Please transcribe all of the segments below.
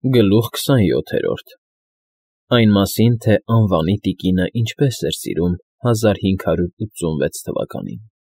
Գլուխ 27 Այն մասին, թե անվանի տիկինը ինչպես էր սիրում 1586 թվականին։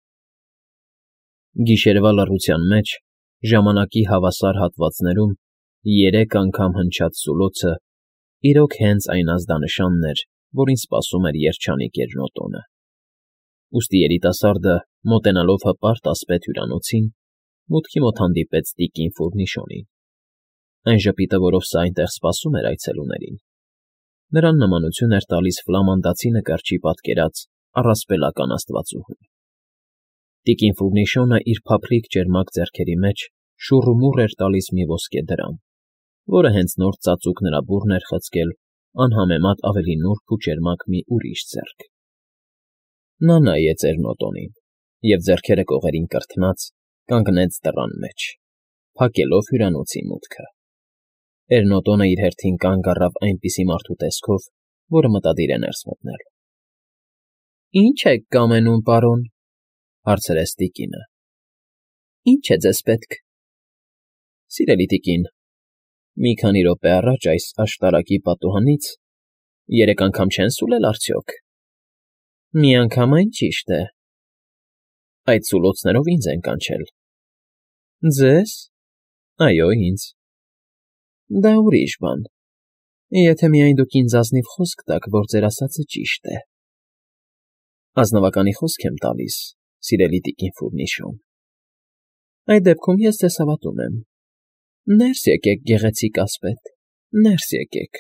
Գիշերվա լռության մեջ, ժամանակի հավասար հատվածներում, 3 անգամ հնչած սուլոցը իրոք հենց այն ազդանշանն էր, որին սպասում էր երջանիկ Էրնոտոնը։ Ուստի երիտասարդը, մոտենալով հպարտ ասպետ հյուրանոցին, մուտքի մոտ հանդիպեց տիկին Ֆուրնիշոնին։ Այն ժպիտը, որով սա այնտեղ սպասում էր այցելուներին, նրան նմանություն էր տալիս ֆլամանդացի նկարչի պատկերած առասպելական աստվածուհուն։ Տիկին Ֆուրնիշոնը իր փափլիկ ճերմակ ձեռքերի մեջ շուռումուռ էր տալիս մի ոսկե դրամ, որը հենց նոր ծածուկ նրա բուռն էր խցկել անհամեմատ ավելի նուրբ ու ճերմակ մի ուրիշ ձեռք։ Նա նայեց Էրնոտոնին և, ձեռքերը կողերին կրթնած, կանգնեց դռան մեջ, փակելով հյուրանոցի մուտքը։ Էրնոտոնը իր հերթին կանգ առավ այնպիսի մարդու տեսքով, որը մտադիր է ներս մտնել։ ֊ Ի՞նչ եք կամենում, պարոն,֊ հարցրեց տիկինը։ ֊ Ի՞նչ է ձեզ պետք։ ֊ Սիրելի տիկին, մի քանի րոպե առաջ այս աշտարակի պատուհանից 3 անգամ չեն սուլել արդյոք։ ֊ Միանգամայն ճիշտ է։ ֊ Այդ սուլոցներով ինձ են կանչել։ ֊ Ձե՞զ։ ֊ Այո, ինձ։ ֊ Դա ուրիշ բան, եթե միայն դուք ինձ ազնիվ խոսք տաք, որ ձեր ասածը ճիշտ է։ ֊ Ազնվականի խոսք եմ տալիս, սիրելի տիկին Ֆուրնիշոն։ ֊ Այդ դեպքում ես ձեզ հավատում եմ։ Ներս եկեք, գեղեցիկ ասպետ, ներս եկեք։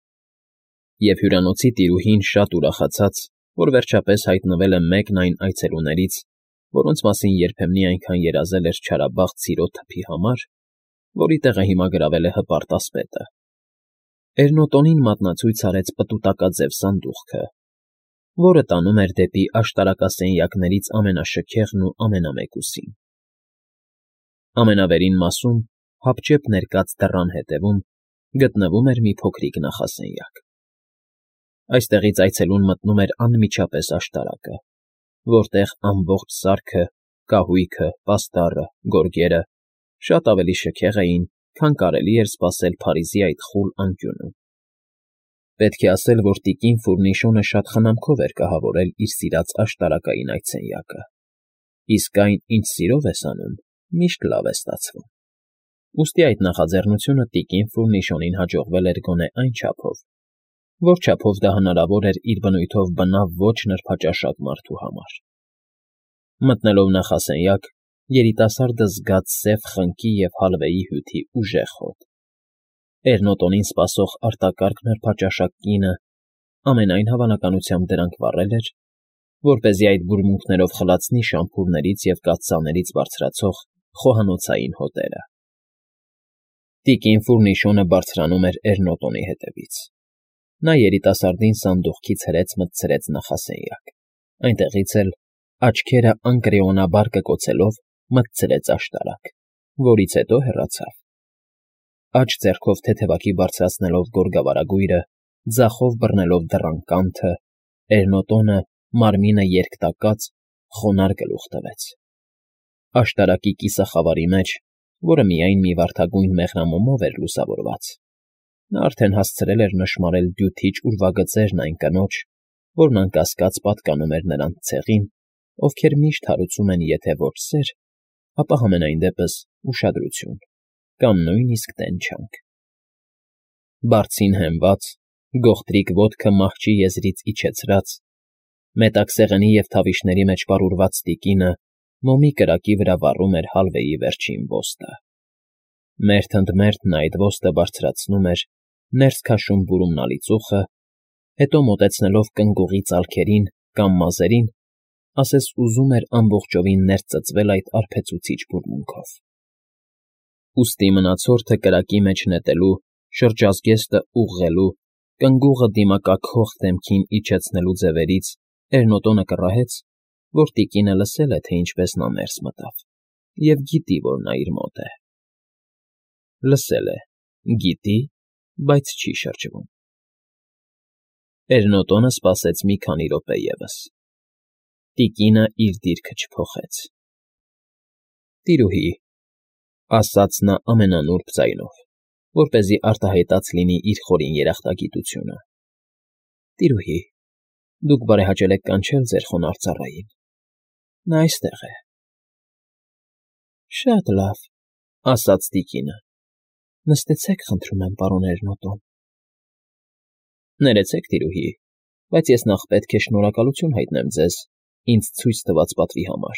Եվ հյուրանոցի տիրուհին շատ ուրախացած, որ վերջապես հայտնվել է մեկն այն այցելուներից, որոնց մասին երբեմնի այնքան երազել էր չարաբասխտ սիրո թփի համար, որի տեղը հիմա գրավել է հպարտ ասպետը, Էրնոտոնին մատնացույց արեց պտուտակաձև սանդուղքը, որը տանում էր դեպի աշտարակասենյակներից ամենաշքեղն ու ամենամեկուսին։ Ամենավերին մասում, հապճեպ ներկած դռան հետևում, գտնվում էր մի փոքրիկ նախասենյակ։ Այստեղից այցելուն մտնում էր անմիջապես աշտարակը, որտեղ ամբողջ սարքը, կահույքը, պաստառը, գորգերը շատ ավելի շքեղ էին, քան կարելի էր սպասել Փարիզի այդ խուլ անկյունում։ Պետք է ասել, որ տիկին Ֆուրնիշոնը շատ խնամքով էր կահավորել իր սիրած աշտարակային այդ սենյակը, իսկ այն, ինչ սիրով ես անում, միշտ լավ է ստացվում։ Ուստի այդ նախաձեռնությունը տիկին Ֆուրնիշոնին հաջողվել էր գոնե այն չափով, որ չափով դա հնարավոր էր իր բնույթով բնավ ոչ նրբաճաշակ մարդու համար։ Մտնելով նախասենյակ, երիտասարդը զգաց սև խնկի և հալվեի հյութի ուժեղ հոտ։ Էրնոտոնին սպասող արտակարգ նրբաճաշակ կինը ամենայն հավանականությամբ դրանք վառել էր, որպեսզի այդ բուրմունքներով խլացնի շամփուրներից և կաթսաներից բարձրացող խոհանոցային հոտերը։ Տիկին Ֆուրնիշոնը բարձրանում էր Էրնոտոնի հետևից։ Նա երիտասարդին սանդուղքից հրեց մտցրեց նախասենյակ, այնտեղից էլ, աչքերը անկրեոնաբար կկոցելով, մտցրեց աշտարակ, որից հետո հեռացավ։ Աջ ձեռքով թեթևակի բարձրացնելով գորգավարագույրը, ձախով բռնելով դռան կանթը, Էրնոտոնը, մարմինը երկտակած, խոնարհ գլուխ տվեց։ Աշտարակի կիսախավարի մեջ, որը միայն մի վարդագույն մեղրամոմով էր լուսավորված, նա արդեն հասցրել էր նշմարել դյութիչ ուրվագծերն այն կնոջ, որն անկասկած պատկանում էր նրանց ցեղին, ովքեր միշտ հարուցում են եթե ոչ սեր, ապա համենայն դեպս ուշադրություն կամ նույնիսկ տենչանք։ Բարձին հենված, գողտրիկ ոտքը մահճի եզրից իջեցրած, մետաքսեղենի և թավիշների մեջ պարուրված տիկինը մոմի կրակի վրա վառում էր հալվեի վերջին ոստը։ Մերթ ընդ մերթ նա այդ ոստը բարձրացնում էր, ներս քաշում բուրումնալի ծուխը, հետո մոտեցնելով կնգուղի ծալքերին կամ մազերին, ասես ուզում էր ամբողջովին ներս ծծվել այդ արբեցուցիչ բուրմունքով։ Ուստի մնացորդը կրակի մեջ նետելու, շրջազգեստը ուղղելու, կնգուղը դիմակաքող դեմքին իջեցնելու ձևերից Էրնոտոնը կռահեց, որ տիկինը լսել է, թե ինչպես նա ներս մտավ, և գիտի, որ նա իր մոտ է։ Լսել է, գիտի, բայց չի շրջվում։ Էրնոտոնը սպասեց մի քանի րոպե ևս։ Տիկինը իր դիրքը չփոխեց։ ֊ Տիրուհի,֊ ասաց նա ամենանուրբ ձայնով, որպեսզի արտահայտած լինի իր խորին երախտագիտությունը։ Տիրուհի, դուք բարեհաճել եք կանչել ձեր խոնարհ ծառային։ Նա այստեղ է։ Շատ լավ, ասաց տիկինը։ Նստեցեք, խնդրում եմ, պարոն Էրնոտոն։ Ներեցեք, տիրուհի, բայց ես նախ պետք է շնորհակալություն հայտնեմ ձեզ ինձ ցույց տված պատվի համար։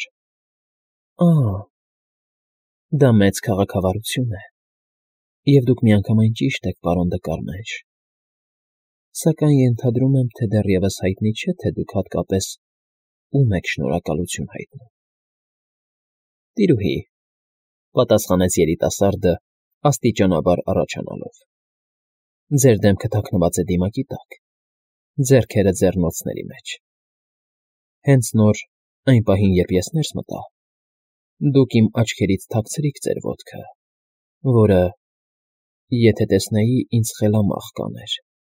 Դա մեծ քաղաքավարություն է, և դուք միանգամայն ճիշտ եք, պարոն Դկարմենջ, սակայն ենթադրում եմ, թե դեռևս հայտնի չէ, թե դուք հատկապես ում եք շնորհակալություն հայտնում։ Տիրուհի, պատասխանեց երիտասարդը, աստիճանաբար առաջանալով։ Ձեր դեմքը թաքնված է դիմակի տակ, ձեռքերը ձեռնոցների մեջ։ Հենց նոր այն պահին, երբ ես ներս մտա, դուք իմ աչքերից թաքցրիք ձեր ոտքը, որը, եթե տեսնեի, ինձ խելամաղ կաներ։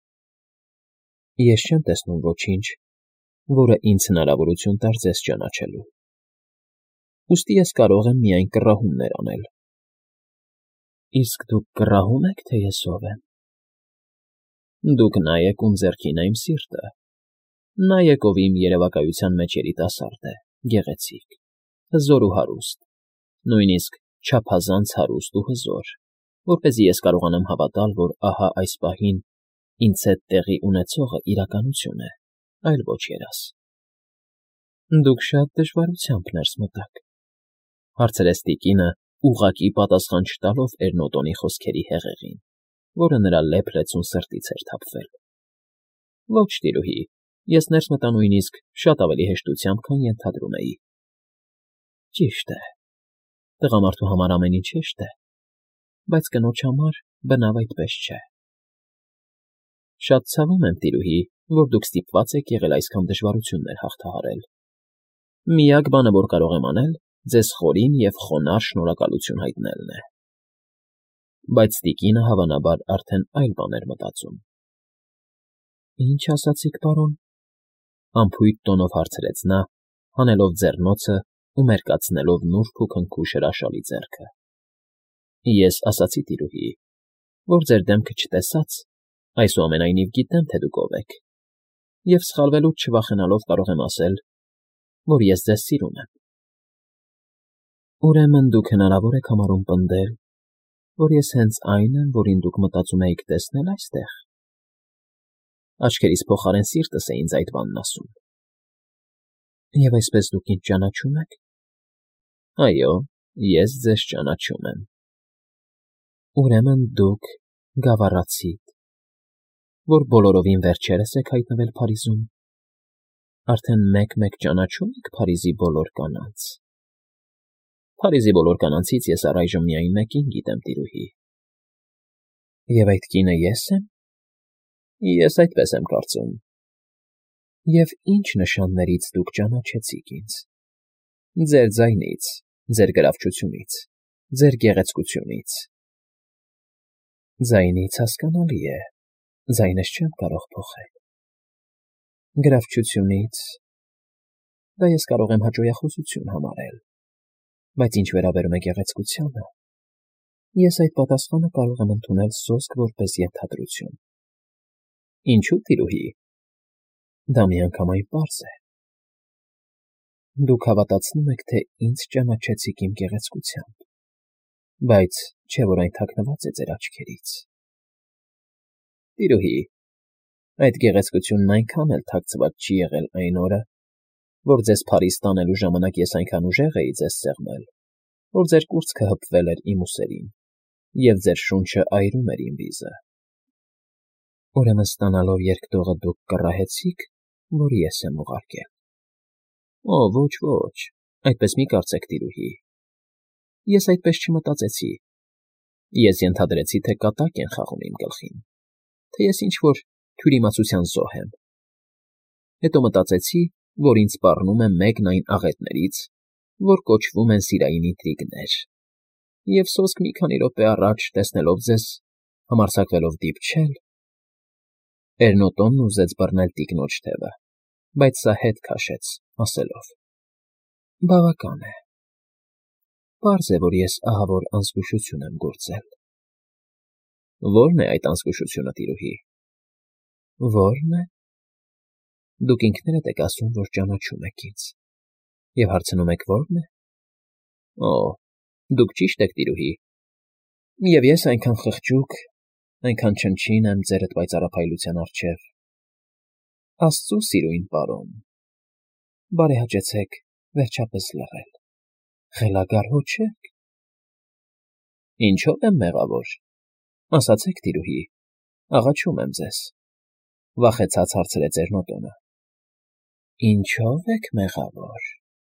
Ես չեմ տեսնում ոչինչ, որը ինձ հնարավորություն տար ձեզ ճանաչելու։ Ուստի ես կարող եմ միայն կռահումներ անել։ Իսկ դուք կռահում եք, թե ես ով եմ։ Դուք նա եք, ում ձեռքին է իմ սիրտը, նա եք, ով իմ երևակայության մեջ երիտասարդ է, գեղեցիկ, հզոր ու հարուստ, նույնիսկ չափազանց հարուստ ու հզոր, որպեսզի ես կարողանամ հավատալ, որ ահա այս պահին ինձ հետ տեղի ունեցողը իրականություն է, այլ ոչ երազ։ Դուք շատ դժվարությամբ ներս մտաք, հարցրեց տիկինը, ուղղակի պատասխան չտալով Էրնոտոնի խոսքերի հեղեղին, որը նրա լեփ-լեցուն սրտից էր թափվել։ Ոչ, տիրուհի, ես ներս մտա նույնիսկ շատ ավելի հեշտությամբ, քան ենթադրում էի։ Ճիշտ է, տղամարդու համար ամեն ինչ հեշտ է, բայց կնոջ համար բնավ այդպես չէ։ Շատ ցավում եմ, տիրուհի, որ դուք ստիպված եք եղել այսքան դժվարություններ հաղթահարել։ Միակ բանը, որ կարող եմ անել, ձեզ խորին և խոնարհ շնորհակալություն հայտնելն է։ Բայց տիկինը հավանաբար արդեն այլ բան էր մտածում։ Ինչ ասացիք, պարոն, անփույթ տոնով հարցրեց նա, հանելով ձեռնոցը ու մերկացնելով նուրբ ու քնքուշ հրաշալի ձեռքը։ Ես ասացի, տիրուհի, որ ձեր դեմքը չտեսած, այսուամենայնիվ գիտեմ, թե դուք ով եք, և սխալվելուց չվախենալով կարող եմ ասել, որ ես ձեզ սիրում եմ։ Ուրեմն դուք հնարավոր եք համարում պնդել, որ ես հենց այն եմ, որին դուք մտածում էիք տեսնել այստեղ։ Աչքերիս փոխարեն սիրտս է ինձ այդ բանն ասում։ Եվ այսպես դուք ինձ ճանաչում եք։ Այո, ես ձեզ ճանաչում եմ։ Ուրեմն դուք գավառացիք, որ բոլորովին վերջերս եք հայտնվել Փարիզում։ Արդեն մեկ-մեկ ճանաչում եք Փարիզի բոլոր կանանց։ Փարիզի բոլոր կանանցից ես առայժմ միայն մեկին գիտեմ, տիրուհի։ Եվ այդ կինը ես եմ։ Ես այդպես եմ կարծում։ Եվ ինչ նշաններից դուք ճանաչեցիք ինձ։ Ձեր ձայնից, ձեր գրավչությունից, ձեր գեղեցկությունից։ Ձայնից հասկանալի է, ձայնս չեմ կարող փոխել։ Գրավչությունից դա ես կարող եմ հաճոյախոսություն համարել, բայց ինչ վերաբերում է գեղեցկությանը, ես այդ պատասխանը կարող եմ ընդունել սոսկ որպես ենթադրություն։ Ինչու, տիրուհի։ Դա միանգամայն պարզ է։ Դուք հավատացնում եք, թե ինձ ճանաչեցիք իմ գեղեցկությամբ, բայց չէ՞ որ այն թաքնված է ձեր աչքերից։ Տիրուհի, այդ գեղեցկությունն այնքան էլ թաքցված չի եղել այն օրը, որ ձեզ Փարիզ տանելու ժամանակ ես այնքան ուժեղ էի ձեզ սեղմել, որ ձեր կուրծքը հպվել էր իմ ուսերին, և ձեր շունչը այրում էր իմ վիզը։ Ուրեմն ստանալով երկտողը դուք կռահեցիք, որ ես եմ ուղարկել։ Օ, ոչ, այդպես մի կարծեք, տիրուհի։ Ես այդպես չմտածեցի։ Ես ենթադրեցի, թե կատակ են խաղում իմ գլխին, թե ես ինչ-որ թյուրիմացության զոհ եմ։ Հետո մտածեցի, որ ինձ սպառնում է մեկն այն աղետներից, որ կոչվում են սիրային ինտրիգներ, և սոսկ մի քանի րոպե առաջ, տեսնելով ձեզ, համարձակվելով դիպչել… Էրնոտոնն ուզեց բռնել տիկնոջ թևը, բայց սա հետ քաշեց, ասելով. Բավական է։ Պարզ է, որ ես ահավոր անզգուշություն եմ գործել։ Ո՞րն է այդ անզգուշությունը, տիրուհի։ Ո՞րն է։ Դուք ինքներդ եք ասում, որ ճանաչում եք ինձ, և հարցնում եք ո՞րն է։ Օ, դուք ճիշտ եք, տիրուհի, և ես այնքան խղճուկ, այնքան չնչին եմ ձերդ պայծառափայլության առջև։ Աստծու սիրուն պարոն, բարեհաճեցեք վերջապես լռել, խելագար հո չեք։ Ինչո՞վ եմ մեղավոր, ասացեք, տիրուհի, աղաչում եմ ձեզ, վախեցած հարցրեց Էռնոտոնը։ Ինչո՞վ եք մեղավոր։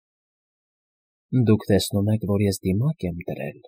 Դուք տեսնում եք, որ ես դիմակ եմ դրել,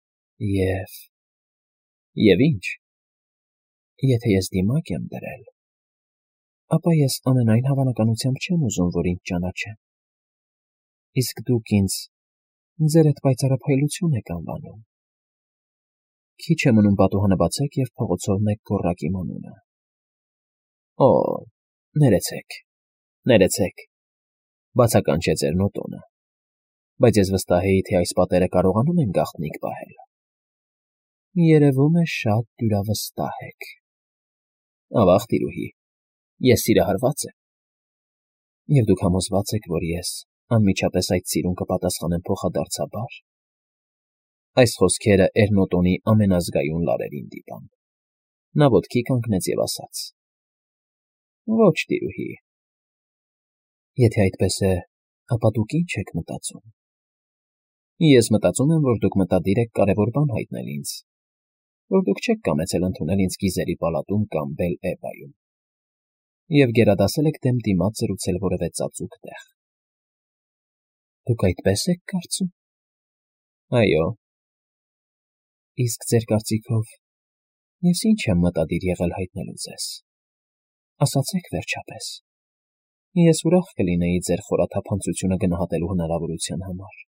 և ինչ, եթե ես դիմակ եմ դրել, ապա ես ամենայն հավանականությամբ չեմ ուզում, որ ինձ ճանաչեն, իսկ դուք ինձ ձերդ պայծառափայլություն եք անվանում։ Քիչ է մնում պատուհանը բացեք, և փողոցով մեկ գոռաք իմ անունը։ Օ, ներեցեք, ներեցեք, բացականչեց Էռնոտոնը, բայց ես վստահ էի, թե այս պատերը կարողանում են գաղտնիք պահել։ Երևում է, շատ դյուրավստահ եք։ Ավաղ, տիրուհի, ես սիրահարված եմ, և դուք համոզված եք, որ ես անմիջապես այդ սիրուն կպատասխանեմ փոխադարձաբար։ Այս խոսքերը Էռնոտոնի ամենազգայուն լարերին դիպան։ Նա ոտքի կանգնեց և ասաց. Ոչ, տիրուհի։ Եթե այդպես է, ապա դուք ինչ եք մտածում։ Ես մտածում եմ, որ դուք մտադիր եք կարևոր բան հայտնել ինձ, որ դուք չեք կամեցել ընդունել ինձ գիզերի պալատում կամ Բել֊Էվայում, և գերադասել եք դեմ դիմաց զրուցել որևէ ծածուկ տեղ։ Դուք այդպես եք կարծում։ Այո։ Իսկ ձեր կարծիքով ես ինչ եմ մտադիր եղել հայտնելու ձեզ։ Ասացեք վերջապես։ Ես ուրախ կլինեի ձեր խորաթափանցությունը գնահատելու հնարավորության համար։